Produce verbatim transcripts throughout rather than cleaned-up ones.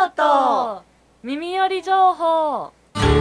都耳寄り情報。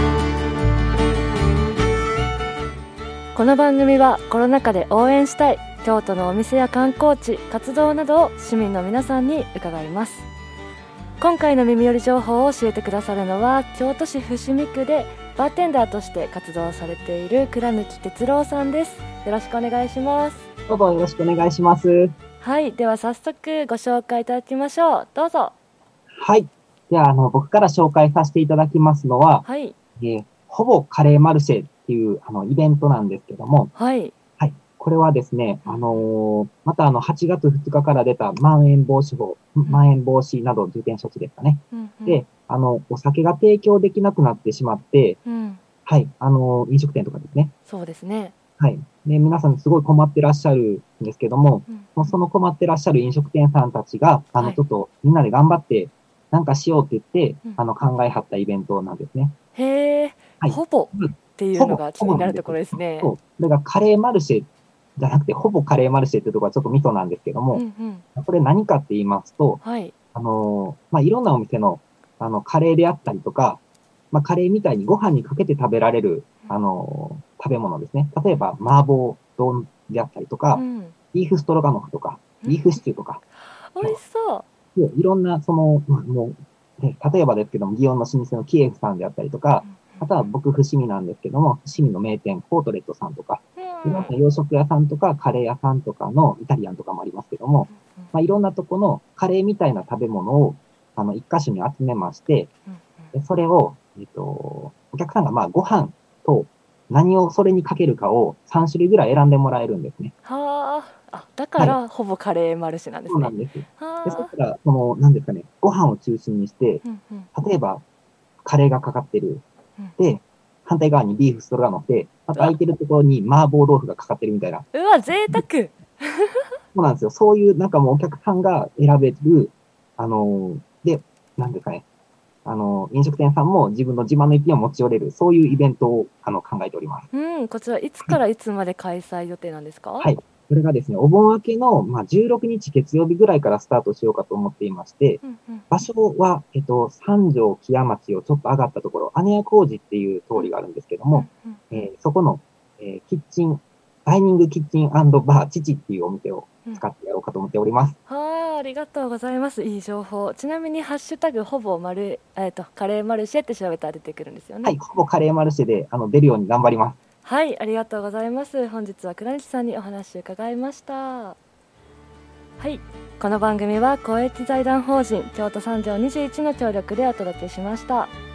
この番組はコロナ禍で応援したい京都のお店や観光地、活動などを市民の皆さんに伺います。今回の耳寄り情報を教えてくださるのは、京都市伏見区でバーテンダーとして活動されている倉貫哲郎さんです。よろしくお願いします。 どうぞよろしくお願いします。 はい、では早速ご紹介いただきましょう。どうぞ。 はい。では、あの、僕から紹介させていただきますのは、 はい。 えー、ほぼカレーマルシェっていう、あの、イベントなんですけども、 はい。 はい。これはですね、あのー、またあの、はちがつふつかから出たまん延防止法、うん、まん延防止など重点措置ですかね。うんうん、で、あの、お酒が提供できなくなってしまって、うん、はい。あの、飲食店とかですね。 そうですね。 はい。で、皆さんすごい困ってらっしゃるんですけども、うん、もうその困ってらっしゃる飲食店さんたちが、あの、ちょっとみんなで頑張ってなんかしようって言って、うん、あの、考えはったイベントなんですね。 へー、はい、ほぼっていうのが気になるところですね。 そう。だからカレーマルシェじゃなくて、ほぼカレーマルシェっていうところはちょっとミソなんですけども、うんうん、これ何かって言いますと、はい。あの、まあ、いろんなお店の、あの、カレーであったりとか、まあ、カレーみたいにご飯にかけて食べられる、あの、食べ物ですね。例えば、麻婆丼であったりとか、うん、ビーフストロガノフとか、ビーフシチューとか。 美味しそう。 でいろんな、その、もう、ね、例えばですけども、祇園の老舗のキエフさんであったりとか、あとは僕、伏見なんですけども、伏見の名店、コートレットさんとか、いろんな洋食屋さんとか、カレー屋さんとかの、イタリアンとかもありますけども、まあ、いろんなとこのカレーみたいな食べ物を、あの、一箇所に集めまして、でそれを、えっと、お客さんがまあご飯と何をそれにかけるかをさんしゅるいぐらい選んでもらえるんですね。 はあ、あ、だから、はい、ほぼカレーマルシェなんですね。 そうなんです。で、そしたら、その、なんですかね、ご飯を中心にして、うんうん、例えば、カレーがかかってる。うん、で、反対側にビーフストロガノフで、あと空いてるところに麻婆豆腐がかかってるみたいな。 うわ、贅沢そうなんですよ。そういう、なんかもうお客さんが選べる、あのー、で、なんですかね、あの、飲食店さんも自分の自慢の一品を持ち寄れる、そういうイベントをあの考えております。 うん、こちらいつからいつまで開催予定なんですか？ はい。これがですね、お盆明けの、まあ、じゅうろくにち月曜日ぐらいからスタートしようかと思っていまして、うんうん、場所は、えっと、三条木屋町をちょっと上がったところ、姉屋小路っていう通りがあるんですけども、うんうん、えー、そこの、えー、キッチン、ダイニングキッチン&バーチチっていうお店を使ってやろうかと思っております。 うん、はあ、ありがとうございます。いい情報。ちなみにハッシュタグほぼマル、えっと、カレーマルシェって調べたら出てくるんですよね。 はい、ほぼカレーマルシェであの出るように頑張ります。 はい、ありがとうございます。本日は倉西さんにお話を伺いました。はい、この番組は公益財団法人京都三条にじゅういちの協力でお届けしました。